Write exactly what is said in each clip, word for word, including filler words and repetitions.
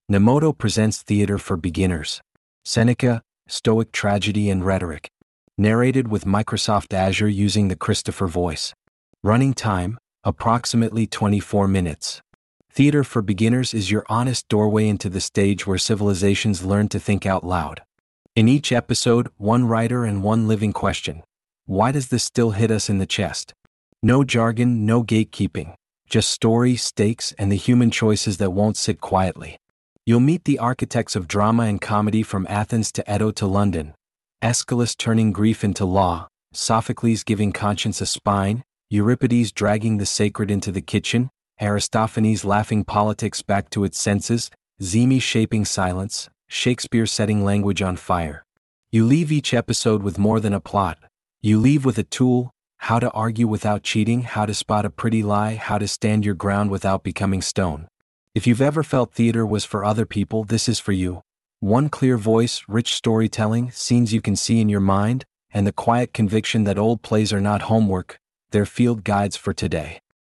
Nemoto presents Theater for Beginners. Seneca, Stoic Tragedy and Rhetoric. Narrated with Microsoft Azure using the Christopher voice. Running time, approximately twenty-four minutes. Theater for Beginners is your honest doorway into the stage where civilizations learn to think out loud. In each episode, one writer and one living question. Why does this still hit us in the chest? No jargon, no gatekeeping. Just story, stakes, and the human choices that won't sit quietly. You'll meet the architects of drama and comedy from Athens to Edo to London. Aeschylus turning grief into law, Sophocles giving conscience a spine, Euripides dragging the sacred into the kitchen, Aristophanes laughing politics back to its senses, Zemi shaping silence, Shakespeare setting language on fire. You leave each episode with more than a plot. You leave with a tool, how to argue without cheating, how to spot a pretty lie, how to stand your ground without becoming stone. If you've ever felt theater was for other people, this is for you. One clear voice, rich storytelling, scenes you can see in your mind, and the quiet conviction that old plays are not homework, they're field guides for today.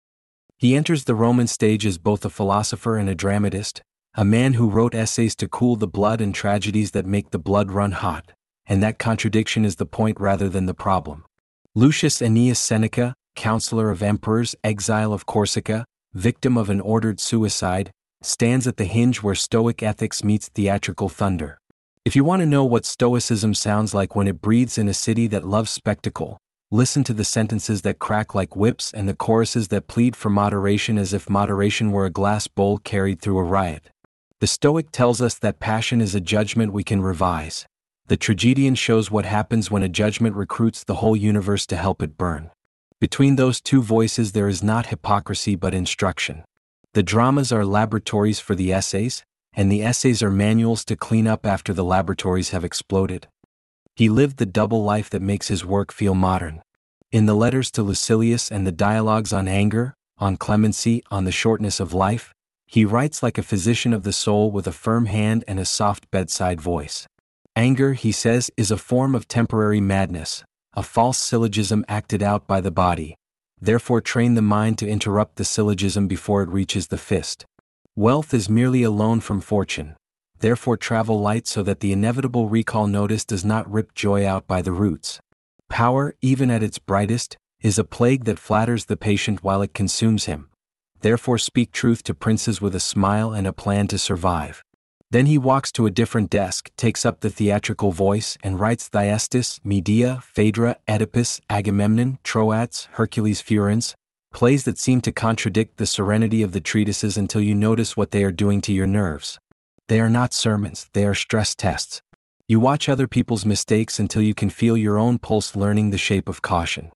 He enters the Roman stage as both a philosopher and a dramatist, a man who wrote essays to cool the blood and tragedies that make the blood run hot, and that contradiction is the point rather than the problem. Lucius Annaeus Seneca, counselor of emperors, exile of Corsica, victim of an ordered suicide, stands at the hinge where Stoic ethics meets theatrical thunder. If you want to know what Stoicism sounds like when it breathes in a city that loves spectacle, listen to the sentences that crack like whips and the choruses that plead for moderation as if moderation were a glass bowl carried through a riot. The Stoic tells us that passion is a judgment we can revise. The tragedian shows what happens when a judgment recruits the whole universe to help it burn. Between those two voices there is not hypocrisy but instruction. The dramas are laboratories for the essays, and the essays are manuals to clean up after the laboratories have exploded. He lived the double life that makes his work feel modern. In the letters to Lucilius and the dialogues on anger, on clemency, on the shortness of life, he writes like a physician of the soul with a firm hand and a soft bedside voice. Anger, he says, is a form of temporary madness, a false syllogism acted out by the body. Therefore train the mind to interrupt the syllogism before it reaches the fist. Wealth is merely a loan from fortune. Therefore travel light so that the inevitable recall notice does not rip joy out by the roots. Power, even at its brightest, is a plague that flatters the patient while it consumes him. Therefore speak truth to princes with a smile and a plan to survive. Then he walks to a different desk, takes up the theatrical voice, and writes Thyestes, Medea, Phaedra, Oedipus, Agamemnon, Troas, Hercules Furens, plays that seem to contradict the serenity of the treatises until you notice what they are doing to your nerves. They are not sermons, they are stress tests. You watch other people's mistakes until you can feel your own pulse learning the shape of caution.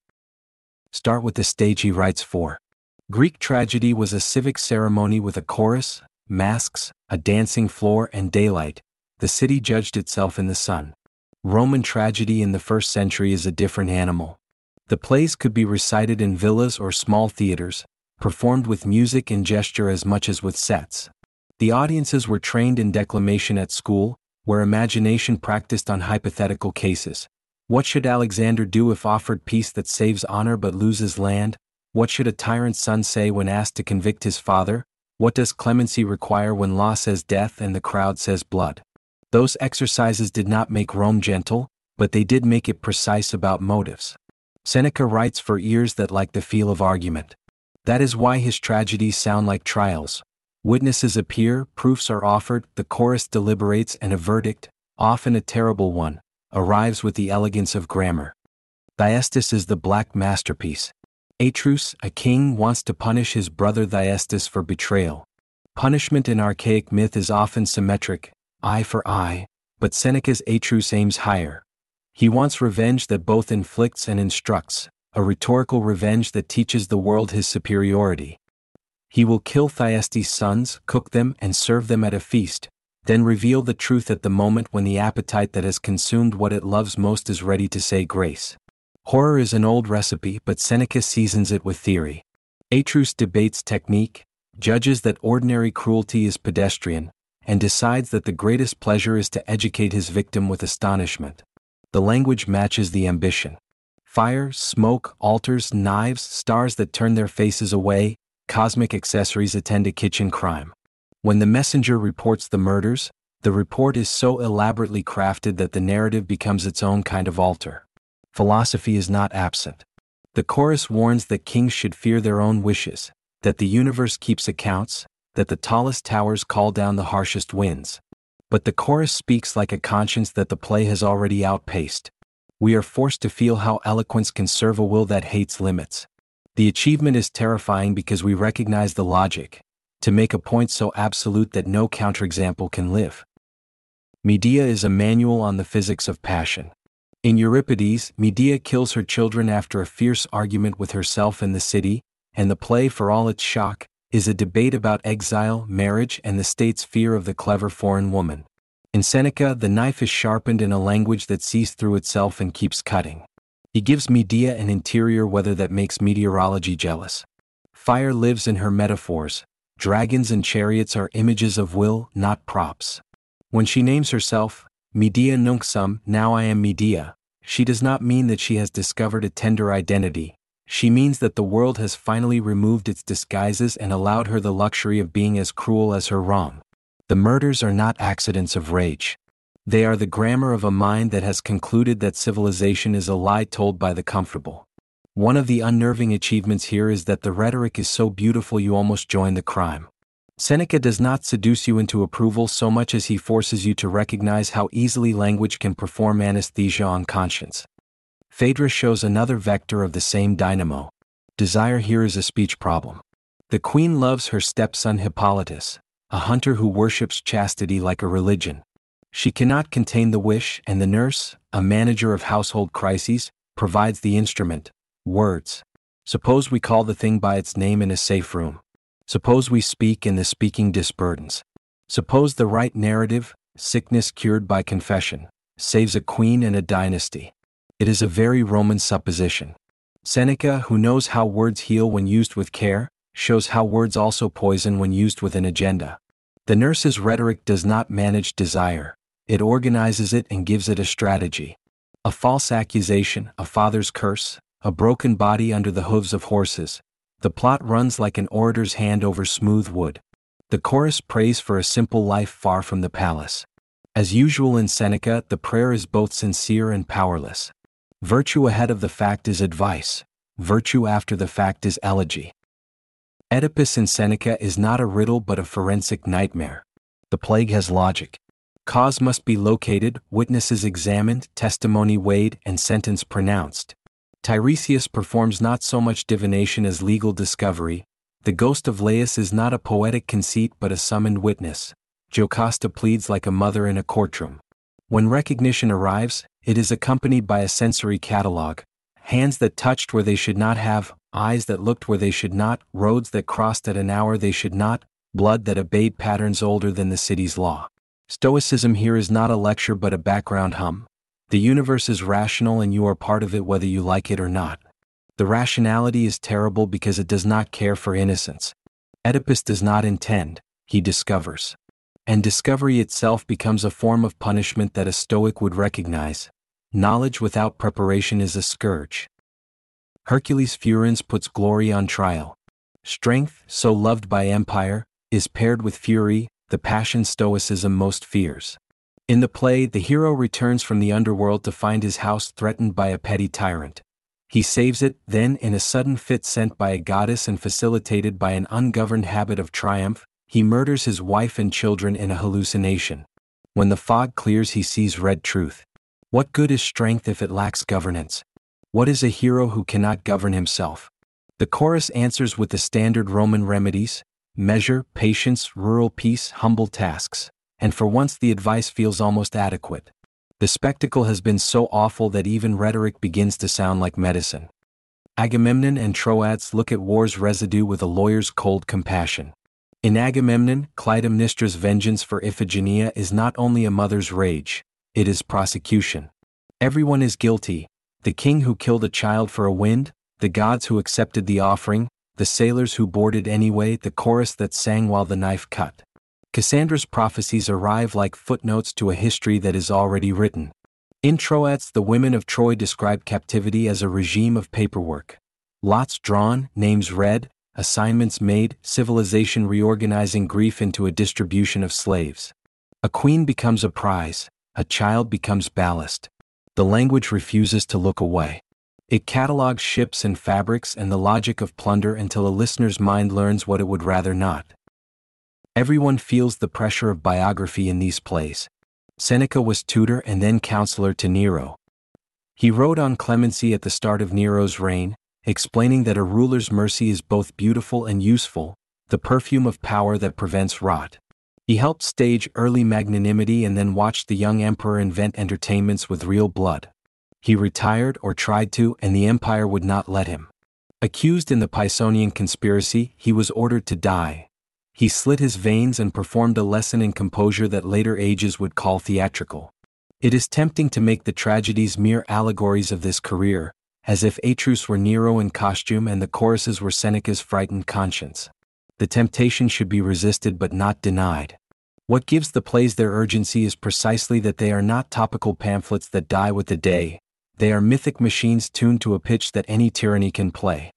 Start with the stage he writes for. Greek tragedy was a civic ceremony with a chorus, masks, a dancing floor and daylight. The city judged itself in the sun. Roman tragedy in the first century is a different animal. The plays could be recited in villas or small theaters, performed with music and gesture as much as with sets. The audiences were trained in declamation at school, where imagination practiced on hypothetical cases. What should Alexander do if offered peace that saves honor but loses land? What should a tyrant's son say when asked to convict his father? What does clemency require when law says death and the crowd says blood? Those exercises did not make Rome gentle, but they did make it precise about motives. Seneca writes for ears that like the feel of argument. That is why his tragedies sound like trials. Witnesses appear, proofs are offered, the chorus deliberates, and a verdict, often a terrible one, arrives with the elegance of grammar. Thyestes is the black masterpiece. Atreus, a king, wants to punish his brother Thyestes for betrayal. Punishment in archaic myth is often symmetric, eye for eye, but Seneca's Atreus aims higher. He wants revenge that both inflicts and instructs, a rhetorical revenge that teaches the world his superiority. He will kill Thyestes' sons, cook them, and serve them at a feast, then reveal the truth at the moment when the appetite that has consumed what it loves most is ready to say grace. Horror is an old recipe, but Seneca seasons it with theory. Atreus debates technique, judges that ordinary cruelty is pedestrian, and decides that the greatest pleasure is to educate his victim with astonishment. The language matches the ambition. Fire, smoke, altars, knives, stars that turn their faces away, cosmic accessories attend a kitchen crime. When the messenger reports the murders, the report is so elaborately crafted that the narrative becomes its own kind of altar. Philosophy is not absent. The chorus warns that kings should fear their own wishes, that the universe keeps accounts, that the tallest towers call down the harshest winds. But the chorus speaks like a conscience that the play has already outpaced. We are forced to feel how eloquence can serve a will that hates limits. The achievement is terrifying because we recognize the logic, to make a point so absolute that no counterexample can live. Medea is a manual on the physics of passion. In Euripides, Medea kills her children after a fierce argument with herself in the city, and the play, for all its shock, is a debate about exile, marriage, and the state's fear of the clever foreign woman. In Seneca, the knife is sharpened in a language that sees through itself and keeps cutting. He gives Medea an interior weather that makes meteorology jealous. Fire lives in her metaphors. Dragons and chariots are images of will, not props. When she names herself, Medea nunc sum, now I am Medea, she does not mean that she has discovered a tender identity. She means that the world has finally removed its disguises and allowed her the luxury of being as cruel as her wrong. The murders are not accidents of rage. They are the grammar of a mind that has concluded that civilization is a lie told by the comfortable. One of the unnerving achievements here is that the rhetoric is so beautiful you almost join the crime. Seneca does not seduce you into approval so much as he forces you to recognize how easily language can perform anesthesia on conscience. Phaedrus shows another vector of the same dynamo. Desire here is a speech problem. The queen loves her stepson Hippolytus, a hunter who worships chastity like a religion. She cannot contain the wish, and the nurse, a manager of household crises, provides the instrument, words. Suppose we call the thing by its name in a safe room. Suppose we speak and the speaking disburdens. Suppose the right narrative, sickness cured by confession, saves a queen and a dynasty. It is a very Roman supposition. Seneca, who knows how words heal when used with care, shows how words also poison when used with an agenda. The nurse's rhetoric does not manage desire. It organizes it and gives it a strategy. A false accusation, a father's curse, a broken body under the hooves of horses. The plot runs like an orator's hand over smooth wood. The chorus prays for a simple life far from the palace. As usual in Seneca, the prayer is both sincere and powerless. Virtue ahead of the fact is advice. Virtue after the fact is elegy. Oedipus in Seneca is not a riddle but a forensic nightmare. The plague has logic. Cause must be located, witnesses examined, testimony weighed, and sentence pronounced. Tiresias performs not so much divination as legal discovery. The ghost of Laius is not a poetic conceit but a summoned witness. Jocasta pleads like a mother in a courtroom. When recognition arrives, it is accompanied by a sensory catalog. Hands that touched where they should not have, eyes that looked where they should not, roads that crossed at an hour they should not, blood that obeyed patterns older than the city's law. Stoicism here is not a lecture but a background hum. The universe is rational and you are part of it whether you like it or not. The rationality is terrible because it does not care for innocence. Oedipus does not intend, he discovers. And discovery itself becomes a form of punishment that a Stoic would recognize. Knowledge without preparation is a scourge. Hercules Furens puts glory on trial. Strength, so loved by empire, is paired with fury, the passion Stoicism most fears. In the play, the hero returns from the underworld to find his house threatened by a petty tyrant. He saves it, then in a sudden fit sent by a goddess and facilitated by an ungoverned habit of triumph, he murders his wife and children in a hallucination. When the fog clears he sees red truth. What good is strength if it lacks governance? What is a hero who cannot govern himself? The chorus answers with the standard Roman remedies: measure, patience, rural peace, humble tasks. And for once the advice feels almost adequate. The spectacle has been so awful that even rhetoric begins to sound like medicine. Agamemnon and Troades look at war's residue with a lawyer's cold compassion. In Agamemnon, Clytemnestra's vengeance for Iphigenia is not only a mother's rage, it is prosecution. Everyone is guilty: the king who killed a child for a wind, the gods who accepted the offering, the sailors who boarded anyway, the chorus that sang while the knife cut. Cassandra's prophecies arrive like footnotes to a history that is already written. In Troades, the women of Troy describe captivity as a regime of paperwork. Lots drawn, names read, assignments made, civilization reorganizing grief into a distribution of slaves. A queen becomes a prize, a child becomes ballast. The language refuses to look away. It catalogs ships and fabrics and the logic of plunder until a listener's mind learns what it would rather not. Everyone feels the pressure of biography in these plays. Seneca was tutor and then counselor to Nero. He wrote on clemency at the start of Nero's reign, explaining that a ruler's mercy is both beautiful and useful, the perfume of power that prevents rot. He helped stage early magnanimity and then watched the young emperor invent entertainments with real blood. He retired or tried to, and the empire would not let him. Accused in the Pisonian conspiracy, he was ordered to die. He slit his veins and performed a lesson in composure that later ages would call theatrical. It is tempting to make the tragedies mere allegories of this career, as if Atrus were Nero in costume and the choruses were Seneca's frightened conscience. The temptation should be resisted but not denied. What gives the plays their urgency is precisely that they are not topical pamphlets that die with the day. They are mythic machines tuned to a pitch that any tyranny can play.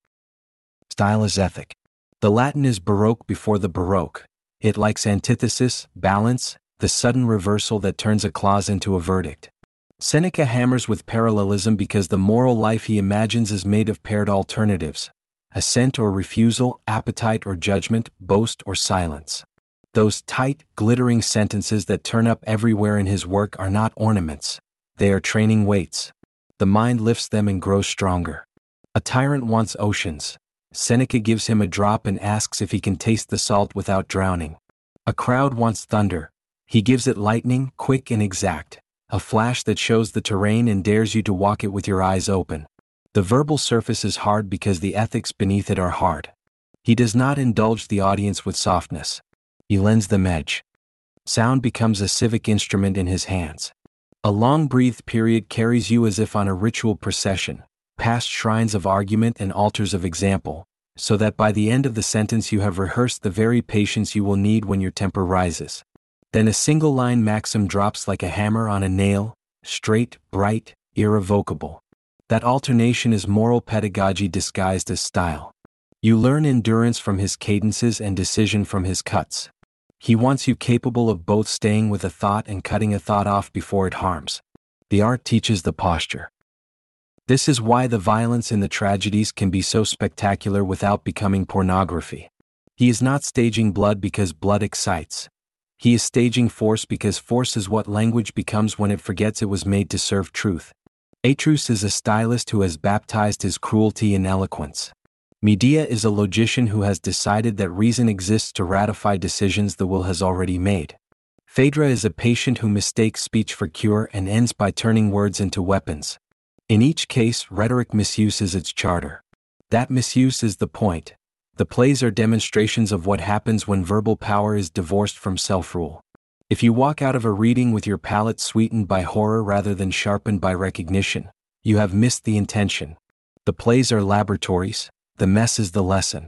Style is ethic. The Latin is Baroque before the Baroque. It likes antithesis, balance, the sudden reversal that turns a clause into a verdict. Seneca hammers with parallelism because the moral life he imagines is made of paired alternatives: assent or refusal, appetite or judgment, boast or silence. Those tight, glittering sentences that turn up everywhere in his work are not ornaments. They are training weights. The mind lifts them and grows stronger. A tyrant wants oceans. Seneca gives him a drop and asks if he can taste the salt without drowning. A crowd wants thunder. He gives it lightning, quick and exact, a flash that shows the terrain and dares you to walk it with your eyes open. The verbal surface is hard because the ethics beneath it are hard. He does not indulge the audience with softness. He lends them edge. Sound becomes a civic instrument in his hands. A long-breathed period carries you as if on a ritual procession, past shrines of argument and altars of example, so that by the end of the sentence you have rehearsed the very patience you will need when your temper rises. Then a single-line maxim drops like a hammer on a nail, straight, bright, irrevocable. That alternation is moral pedagogy disguised as style. You learn endurance from his cadences and decision from his cuts. He wants you capable of both staying with a thought and cutting a thought off before it harms. The art teaches the posture. This is why the violence in the tragedies can be so spectacular without becoming pornography. He is not staging blood because blood excites. He is staging force because force is what language becomes when it forgets it was made to serve truth. Atrus is a stylist who has baptized his cruelty in eloquence. Medea is a logician who has decided that reason exists to ratify decisions the will has already made. Phaedra is a patient who mistakes speech for cure and ends by turning words into weapons. In each case, rhetoric misuse is its charter. That misuse is the point. The plays are demonstrations of what happens when verbal power is divorced from self-rule. If you walk out of a reading with your palate sweetened by horror rather than sharpened by recognition, you have missed the intention. The plays are laboratories. The mess is the lesson.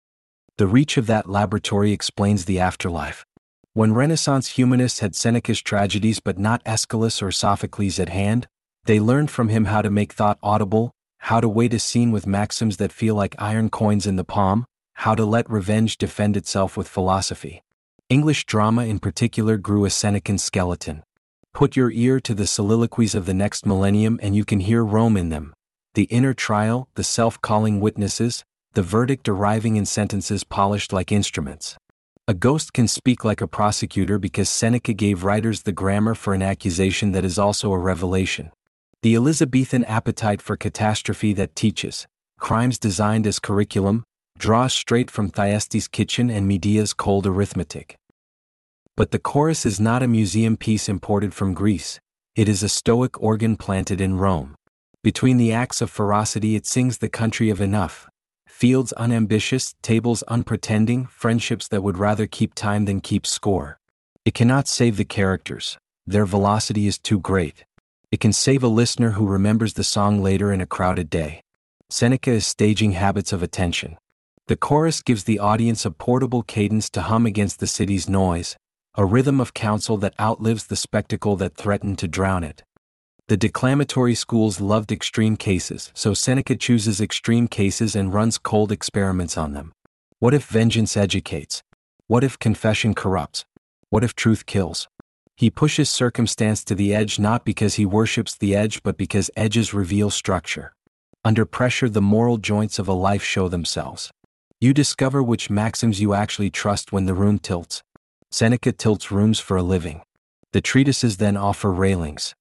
The reach of that laboratory explains the afterlife. When Renaissance humanists had Seneca's tragedies but not Aeschylus or Sophocles at hand, they learned from him how to make thought audible, how to weight a scene with maxims that feel like iron coins in the palm, how to let revenge defend itself with philosophy. English drama in particular grew a Senecan skeleton. Put your ear to the soliloquies of the next millennium and you can hear Rome in them. The inner trial, the self-calling witnesses, the verdict arriving in sentences polished like instruments. A ghost can speak like a prosecutor because Seneca gave writers the grammar for an accusation that is also a revelation. The Elizabethan appetite for catastrophe that teaches, crimes designed as curriculum, draws straight from Thyestes' kitchen and Medea's cold arithmetic. But the chorus is not a museum piece imported from Greece. It is a Stoic organ planted in Rome. Between the acts of ferocity it sings the country of enough. Fields unambitious, tables unpretending, friendships that would rather keep time than keep score. It cannot save the characters. Their velocity is too great. It can save a listener who remembers the song later in a crowded day. Seneca is staging habits of attention. The chorus gives the audience a portable cadence to hum against the city's noise, a rhythm of counsel that outlives the spectacle that threatened to drown it. The declamatory schools loved extreme cases, so Seneca chooses extreme cases and runs cold experiments on them. What if vengeance educates? What if confession corrupts? What if truth kills? He pushes circumstance to the edge not because he worships the edge but because edges reveal structure. Under pressure, the moral joints of a life show themselves. You discover which maxims you actually trust when the room tilts. Seneca tilts rooms for a living. The treatises then offer railings.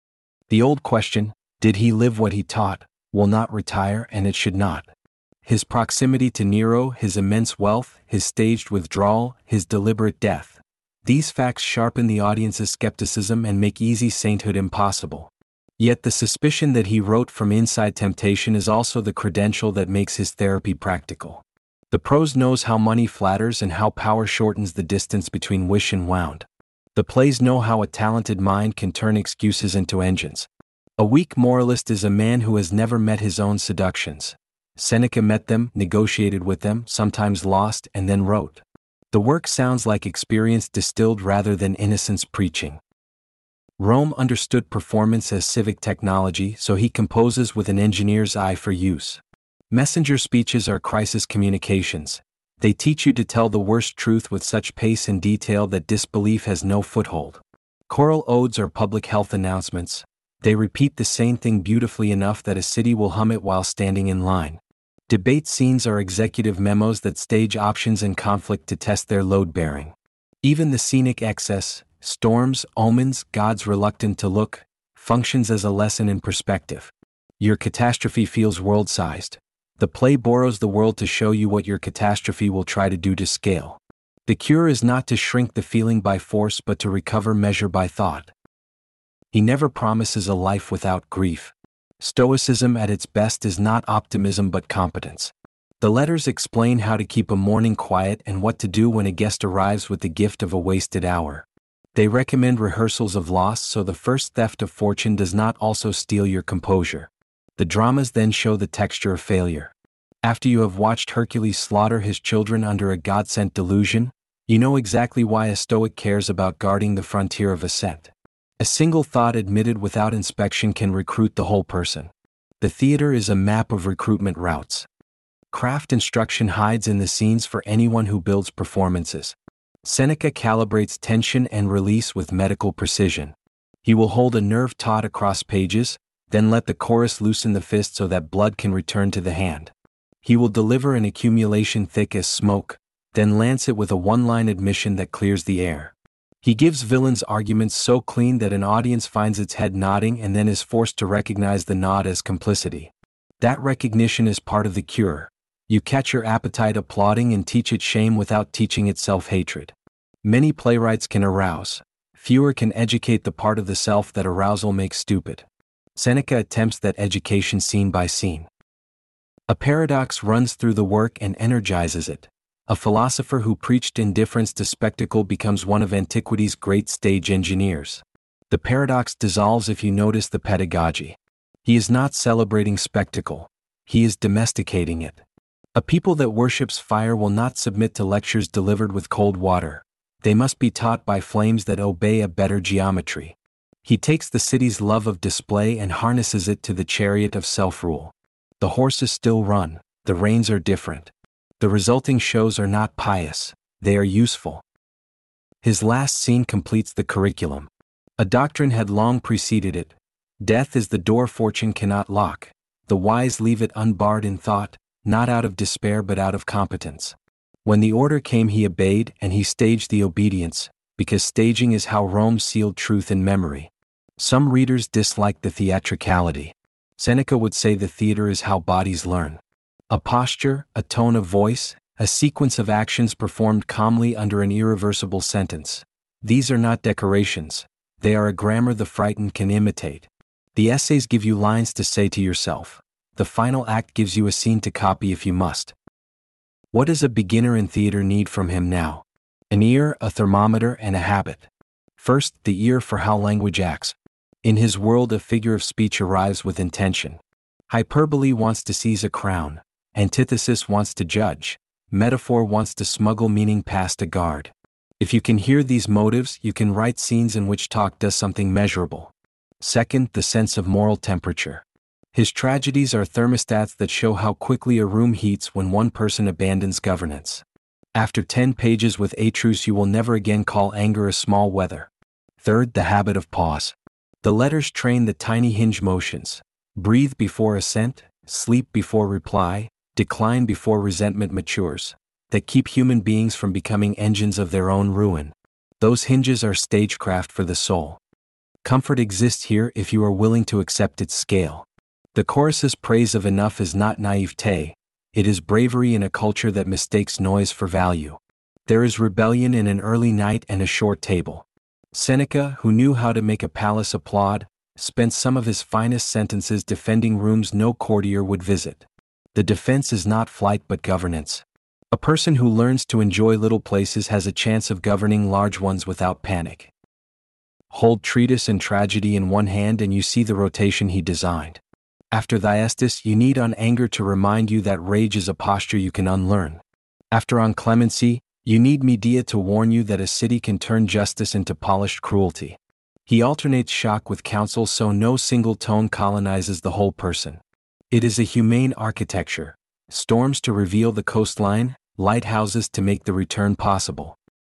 The old question, did he live what he taught, will not retire, and it should not. His proximity to Nero, his immense wealth, his staged withdrawal, his deliberate death. These facts sharpen the audience's skepticism and make easy sainthood impossible. Yet the suspicion that he wrote from inside temptation is also the credential that makes his therapy practical. The prose knows how money flatters and how power shortens the distance between wish and wound. The plays know how a talented mind can turn excuses into engines. A weak moralist is a man who has never met his own seductions. Seneca met them, negotiated with them, sometimes lost, and then wrote. The work sounds like experience distilled rather than innocence preaching. Rome understood performance as civic technology, so he composes with an engineer's eye for use. Messenger speeches are crisis communications. They teach you to tell the worst truth with such pace and detail that disbelief has no foothold. Choral odes are public health announcements. They repeat the same thing beautifully enough that a city will hum it while standing in line. Debate scenes are executive memos that stage options and conflict to test their load-bearing. Even the scenic excess, storms, omens, gods reluctant to look, functions as a lesson in perspective. Your catastrophe feels world-sized. The play borrows the world to show you what your catastrophe will try to do to scale. The cure is not to shrink the feeling by force but to recover measure by thought. He never promises a life without grief. Stoicism at its best is not optimism but competence. The letters explain how to keep a morning quiet and what to do when a guest arrives with the gift of a wasted hour. They recommend rehearsals of loss so the first theft of fortune does not also steal your composure. The dramas then show the texture of failure. After you have watched Hercules slaughter his children under a God-sent delusion, you know exactly why a Stoic cares about guarding the frontier of assent. A single thought admitted without inspection can recruit the whole person. The theater is a map of recruitment routes. Craft instruction hides in the scenes for anyone who builds performances. Seneca calibrates tension and release with medical precision. He will hold a nerve taut across pages, then let the chorus loosen the fist so that blood can return to the hand. He will deliver an accumulation thick as smoke, then lance it with a one-line admission that clears the air. He gives villains arguments so clean that an audience finds its head nodding and then is forced to recognize the nod as complicity. That recognition is part of the cure. You catch your appetite applauding and teach it shame without teaching it self-hatred. Many playwrights can arouse. Fewer can educate the part of the self that arousal makes stupid. Seneca attempts that education scene by scene. A paradox runs through the work and energizes it. A philosopher who preached indifference to spectacle becomes one of antiquity's great stage engineers. The paradox dissolves if you notice the pedagogy. He is not celebrating spectacle. He is domesticating it. A people that worships fire will not submit to lectures delivered with cold water. They must be taught by flames that obey a better geometry. He takes the city's love of display and harnesses it to the chariot of self-rule. The horses still run. The reins are different. The resulting shows are not pious, they are useful. His last scene completes the curriculum. A doctrine had long preceded it. Death is the door fortune cannot lock. The wise leave it unbarred in thought, not out of despair but out of competence. When the order came he obeyed and he staged the obedience, because staging is how Rome sealed truth in memory. Some readers dislike the theatricality. Seneca would say the theater is how bodies learn. A posture, a tone of voice, a sequence of actions performed calmly under an irreversible sentence. These are not decorations. They are a grammar the frightened can imitate. The essays give you lines to say to yourself. The final act gives you a scene to copy if you must. What does a beginner in theater need from him now? An ear, a thermometer, and a habit. First, the ear for how language acts. In his world, a figure of speech arrives with intention. Hyperbole wants to seize a crown. Antithesis wants to judge. Metaphor wants to smuggle meaning past a guard. If you can hear these motives, you can write scenes in which talk does something measurable. Second, the sense of moral temperature. His tragedies are thermostats that show how quickly a room heats when one person abandons governance. After ten pages with Atrus, you will never again call anger a small weather. Third, the habit of pause. The letters train the tiny hinge motions. Breathe before assent, sleep before reply, decline before resentment matures, that keep human beings from becoming engines of their own ruin. Those hinges are stagecraft for the soul. Comfort exists here if you are willing to accept its scale. The chorus's praise of enough is not naivete, it is bravery in a culture that mistakes noise for value. There is rebellion in an early night and a short table. Seneca, who knew how to make a palace applaud, spent some of his finest sentences defending rooms no courtier would visit. The defense is not flight but governance. A person who learns to enjoy little places has a chance of governing large ones without panic. Hold treatise and tragedy in one hand and you see the rotation he designed. After Thyestes, you need on anger to remind you that rage is a posture you can unlearn. After on clemency, you need Medea to warn you that a city can turn justice into polished cruelty. He alternates shock with counsel so no single tone colonizes the whole person. It is a humane architecture. Storms to reveal the coastline, lighthouses to make the return possible.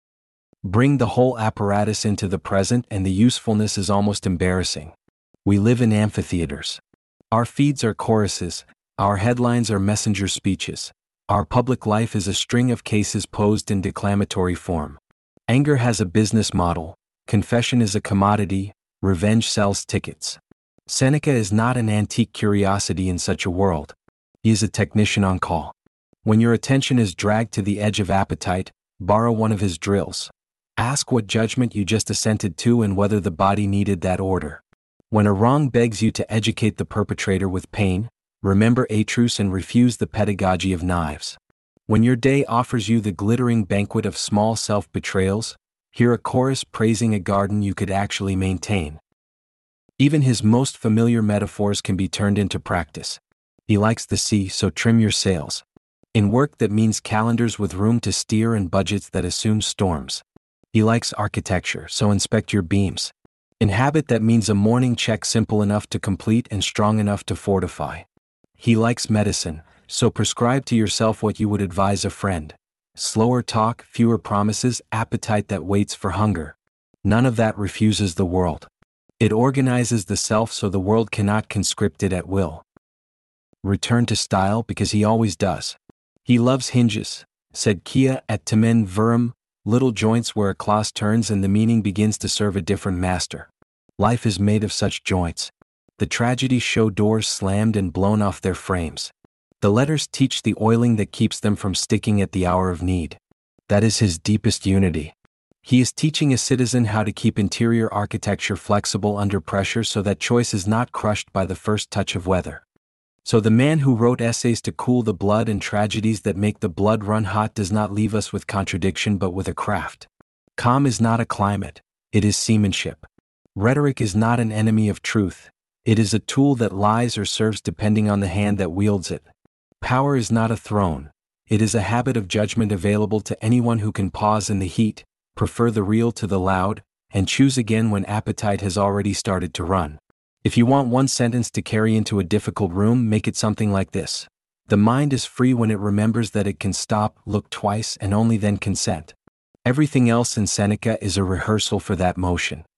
Bring the whole apparatus into the present and the usefulness is almost embarrassing. We live in amphitheaters. Our feeds are choruses, our headlines are messenger speeches. Our public life is a string of cases posed in declamatory form. Anger has a business model, confession is a commodity, revenge sells tickets. Seneca is not an antique curiosity in such a world. He is a technician on call. When your attention is dragged to the edge of appetite, borrow one of his drills. Ask what judgment you just assented to and whether the body needed that order. When a wrong begs you to educate the perpetrator with pain, remember Atrus and refuse the pedagogy of knives. When your day offers you the glittering banquet of small self-betrayals, hear a chorus praising a garden you could actually maintain. Even his most familiar metaphors can be turned into practice. He likes the sea, so trim your sails. In work that means calendars with room to steer and budgets that assume storms. He likes architecture, so inspect your beams. In habit that means a morning check simple enough to complete and strong enough to fortify. He likes medicine, so prescribe to yourself what you would advise a friend. Slower talk, fewer promises, appetite that waits for hunger. None of that refuses the world. It organizes the self so the world cannot conscript it at will. Return to style because he always does. He loves hinges, said Kia at Tamen Verum, little joints where a clause turns and the meaning begins to serve a different master. Life is made of such joints. The tragedies show doors slammed and blown off their frames. The letters teach the oiling that keeps them from sticking at the hour of need. That is his deepest unity. He is teaching a citizen how to keep interior architecture flexible under pressure so that choice is not crushed by the first touch of weather. So the man who wrote essays to cool the blood and tragedies that make the blood run hot does not leave us with contradiction but with a craft. Calm is not a climate, it is seamanship. Rhetoric is not an enemy of truth, it is a tool that lies or serves depending on the hand that wields it. Power is not a throne, it is a habit of judgment available to anyone who can pause in the heat, prefer the real to the loud, and choose again when appetite has already started to run. If you want one sentence to carry into a difficult room, make it something like this. The mind is free when it remembers that it can stop, look twice, and only then consent. Everything else in Seneca is a rehearsal for that motion.